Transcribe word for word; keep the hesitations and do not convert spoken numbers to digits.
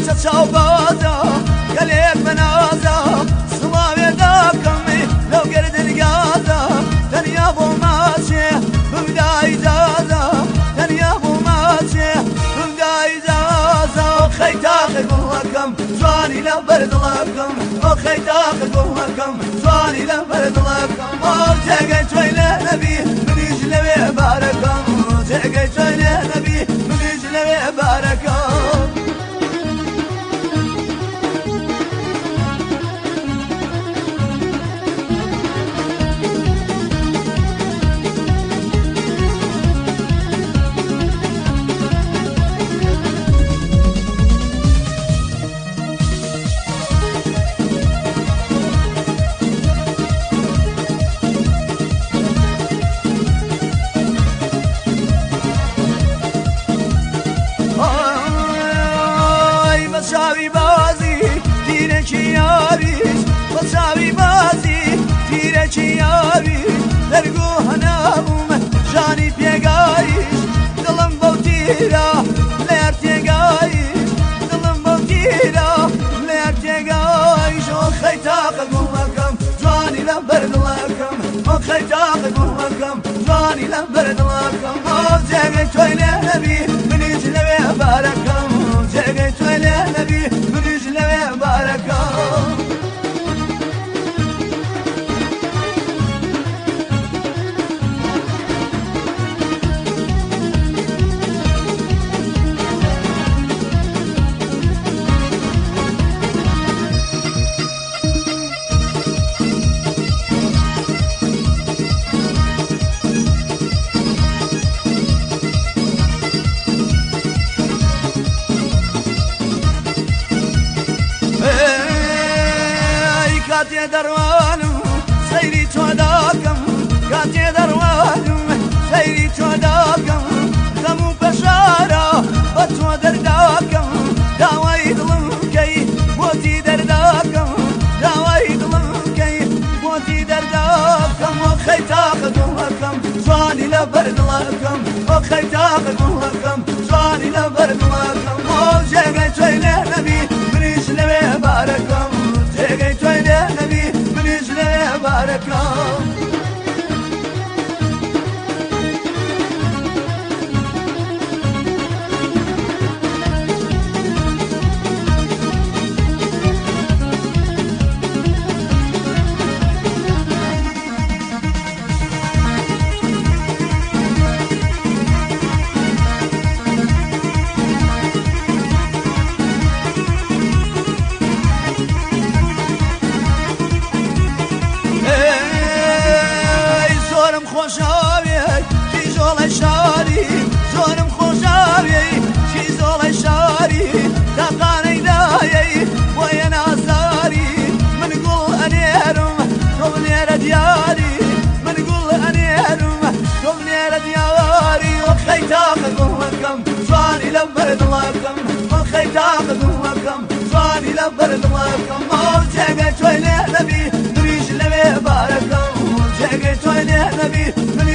چاو بازا گلێک بەنازە سڵاوێ داکەمی لەو گەردەرگازە تەنیا بۆ ماچێ بمدا ئیجازە تەنیا بۆ ماچێ بمدا ئیجازە خەی تاقی گوڵەکەم جوانی لە بەردڵەکەم ئۆ خەی تاقی گوڵەکەم جوانی لە بەردڵەکەم ئۆ جێگەی تۆی لێ نەبی منیش لەوێ بارەکەم جێگەی تۆی لێ نەبی منیش لەوێ بارەکەم بەچاوی بازی تیرێکی یاریش بەچاوی بازی تیرێکی یاریش دەرگو هەنابووم ژانی پێگایش دڵم بەو تیرە لێر تێگایش دڵم بەو تیرە لێر تێگایش ئۆ خەی تاقە گوڵەکەم جوانی لە بەردڵەکەم ئۆ خەی تاقە گوڵەکەم جوانی لە بەردڵەکەم ئۆ جێگەی تۆی لێ نەبی منیش لەوێ بارەکەم جێگەی تۆی لێ نەبی منیش لەوێ بارەکەم کاتێ دەڕوانم سەیری تۆ داکەم کاتێ دەڕوانم سەیری تۆ داکەم دەم و پەشارە بە تۆ دەرداکەم داوای دڵم بکەی بۆتی دەرداکەم داوای دڵم بکەی بۆتی دەرداکەم ئۆ خەی تاقە گوڵەکەم جوانی لە بەردڵەکەم ئۆ خەی تاقە گوڵەکەم جوانی لە بەردڵەکەم ئۆ جێگەی تۆی لێ نەبی منیش لەوێ بارەکەم جێگەی تۆی لێ نەبی منیش لەوێ بارەکەم خۆشاوێ چی زۆڵە شاری زۆرم خۆشاوێ چی زۆڵە شاری تاقانەی دایەی بۆیە نازاری من گوڵ ئەنێرم تۆ بنێرە دیاری من گوڵ ئەنێرم تۆ بنێرە دیاری ئۆ خەی تاقە گوڵەکەم جوانی لە بەردڵەکەم ئۆ خەی تاقە گوڵەکەم جوانی لە بەردڵەکەم ئۆ جێگەی تۆی لێ نەبی منیش لەوێ بارەکەم جێگەی تۆی لێ نەبی